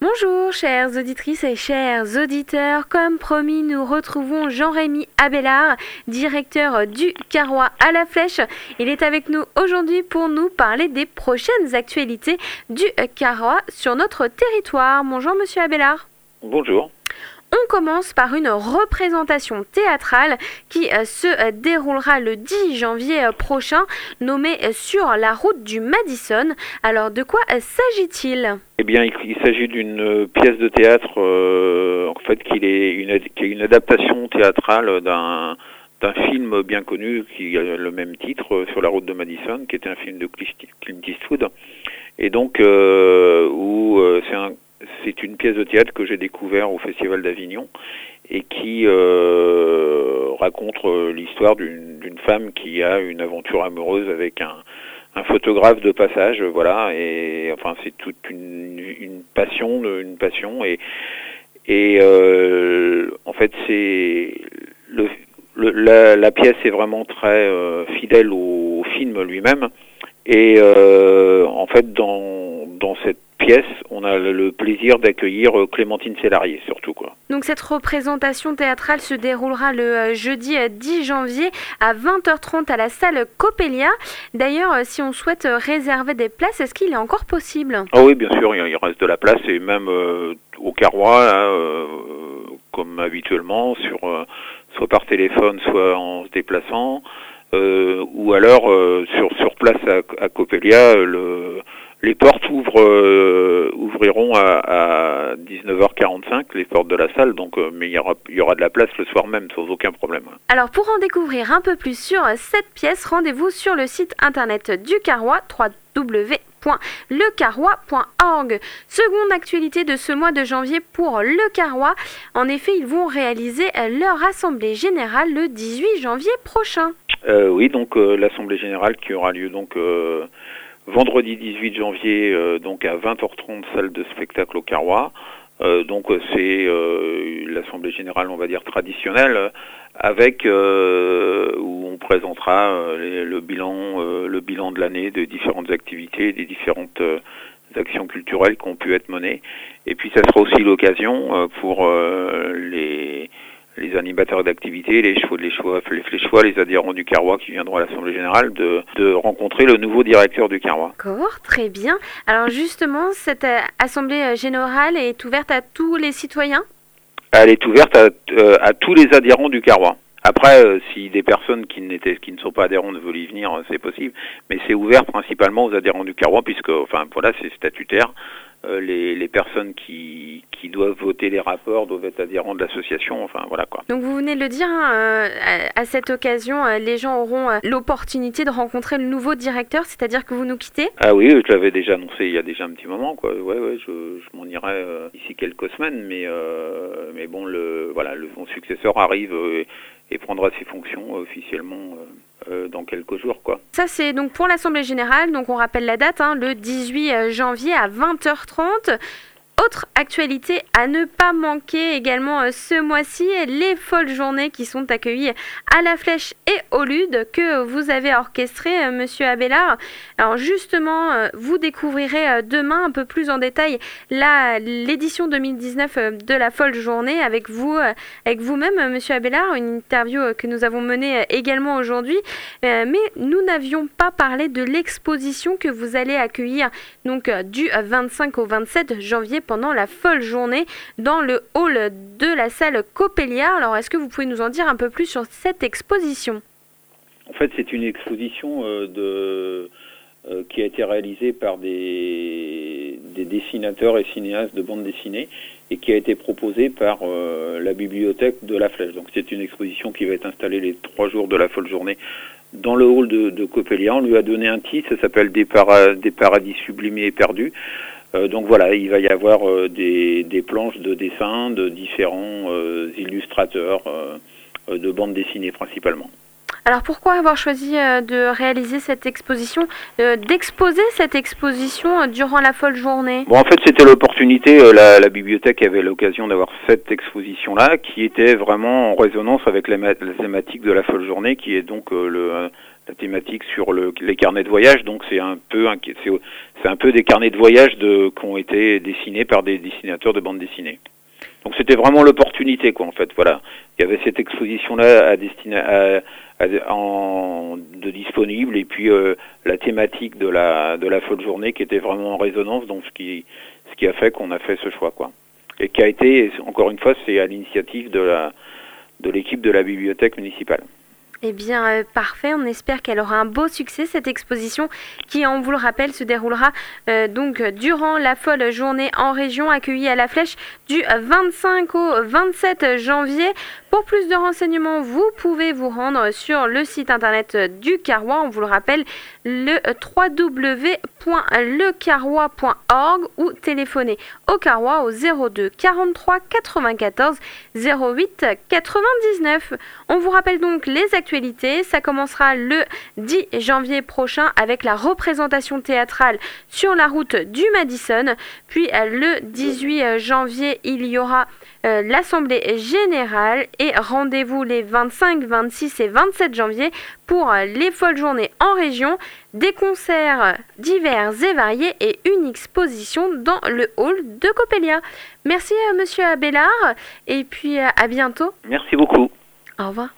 Bonjour chères auditrices et chers auditeurs, comme promis nous retrouvons Jean-Rémy Abélard, directeur du Carrois à la Flèche. Il est avec nous aujourd'hui pour nous parler des prochaines actualités du Carrois sur notre territoire. Bonjour monsieur Abélard. Bonjour. On commence par une représentation théâtrale qui se déroulera le 10 janvier prochain, nommée Sur la route du Madison. Alors de quoi s'agit-il ? Eh bien, il s'agit d'une pièce de théâtre, qui est une adaptation théâtrale d'un film bien connu qui a le même titre, Sur la route de Madison, qui était un film de Clint Eastwood. Et donc, c'est une pièce de théâtre que j'ai découvert au Festival d'Avignon et qui raconte l'histoire d'une femme qui a une aventure amoureuse avec un photographe de passage, voilà, et enfin c'est toute une passion et en fait c'est la pièce est vraiment très fidèle au film lui-même et en fait dans cette pièce, on a le plaisir d'accueillir Clémentine Célarié, surtout, quoi. Donc cette représentation théâtrale se déroulera le jeudi 10 janvier à 20h30 à la salle Coppelia. D'ailleurs, si on souhaite réserver des places, est-ce qu'il est encore possible ? Ah oui, bien sûr, il reste de la place, et même au Carrois, là, comme habituellement, soit par téléphone, soit en se déplaçant, ou alors sur place à Coppelia, les portes ouvriront à 19h45, les portes de la salle, donc mais il y aura de la place le soir même, sans aucun problème. Alors pour en découvrir un peu plus sur cette pièce, rendez-vous sur le site internet du Carrois, www.lecarrois.org. Seconde actualité de ce mois de janvier pour le Carrois. En effet, ils vont réaliser leur assemblée générale le 18 janvier prochain. Oui, donc l'assemblée générale qui aura lieu donc vendredi 18 janvier, donc à 20h30, salle de spectacle au Carrois. Donc c'est l'assemblée générale, on va dire traditionnelle, avec où on présentera le bilan de l'année de différentes activités, des différentes actions culturelles qui ont pu être menées. Et puis ça sera aussi l'occasion pour les animateurs d'activités, les fléchois, les adhérents du Carrois qui viendront à l'Assemblée Générale, de rencontrer le nouveau directeur du Carrois. D'accord, très bien. Alors justement, cette Assemblée Générale est ouverte à tous les citoyens ? Elle est ouverte à tous les adhérents du Carrois. Après, si des personnes qui ne sont pas adhérents ne veulent y venir, c'est possible, mais c'est ouvert principalement aux adhérents du Carrois, puisque, enfin, voilà, c'est statutaire. Les personnes qui doivent voter les rapports doivent être adhérents de l'association, enfin voilà quoi. Donc vous venez de le dire, à cette occasion, les gens auront l'opportunité de rencontrer le nouveau directeur, c'est-à-dire que vous nous quittez ? Ah oui, je l'avais déjà annoncé il y a déjà un petit moment, quoi. Ouais, je m'en irai d'ici quelques semaines, mais bon, mon successeur arrive et prendra ses fonctions officiellement dans quelques jours, quoi. Ça, c'est donc pour l'Assemblée Générale, donc on rappelle la date, le 18 janvier à 20h30. Autre actualité à ne pas manquer également ce mois-ci, les folles journées qui sont accueillies à la Flèche et au Lude que vous avez orchestrées, monsieur Abélard. Alors justement, vous découvrirez demain un peu plus en détail l'édition 2019 de la folle journée avec vous-même, monsieur Abélard, une interview que nous avons menée également aujourd'hui. Mais nous n'avions pas parlé de l'exposition que vous allez accueillir donc du 25 au 27 janvier pendant la folle journée dans le hall de la salle Coppelia. Alors, est-ce que vous pouvez nous en dire un peu plus sur cette exposition ? En fait, c'est une exposition qui a été réalisée par des dessinateurs et cinéastes de bande dessinée et qui a été proposée par la bibliothèque de la Flèche. Donc, c'est une exposition qui va être installée les 3 jours de la folle journée dans le hall de Coppelia. On lui a donné un titre, ça s'appelle Des paradis sublimés et perdus. Donc voilà, il va y avoir des planches de dessin de différents illustrateurs de bande dessinée principalement. Alors pourquoi avoir choisi de réaliser cette exposition, d'exposer cette exposition durant la folle journée ? Bon, en fait, c'était l'opportunité, la bibliothèque avait l'occasion d'avoir cette exposition-là, qui était vraiment en résonance avec la thématique de la folle journée, qui est donc la thématique sur les carnets de voyage. Donc c'est un peu des carnets de voyage qui ont été dessinés par des dessinateurs de bande dessinée. Donc c'était vraiment l'opportunité, quoi, en fait. Voilà, il y avait cette exposition-là de disponible, et puis la thématique de la folle journée qui était vraiment en résonance. Donc ce qui a fait qu'on a fait ce choix, quoi. Et qui a été, encore une fois, c'est à l'initiative de l'équipe de la bibliothèque municipale. Eh bien, parfait. On espère qu'elle aura un beau succès, cette exposition qui, on vous le rappelle, se déroulera donc durant la folle journée en région, accueillie à la Flèche du 25 au 27 janvier. Pour plus de renseignements, vous pouvez vous rendre sur le site internet du Carrois. On vous le rappelle, le www.lecarrois.org, ou téléphoner au Carrois au 02 43 94 08 99. On vous rappelle donc les actualités. Ça commencera le 10 janvier prochain avec la représentation théâtrale sur la route du Madison. Puis le 18 janvier, il y aura l'Assemblée Générale, et rendez-vous les 25, 26 et 27 janvier pour les folles journées en région, des concerts divers et variés et une exposition dans le hall de Coppelia. Merci Monsieur Abélard, et puis à bientôt. Merci beaucoup. Au revoir.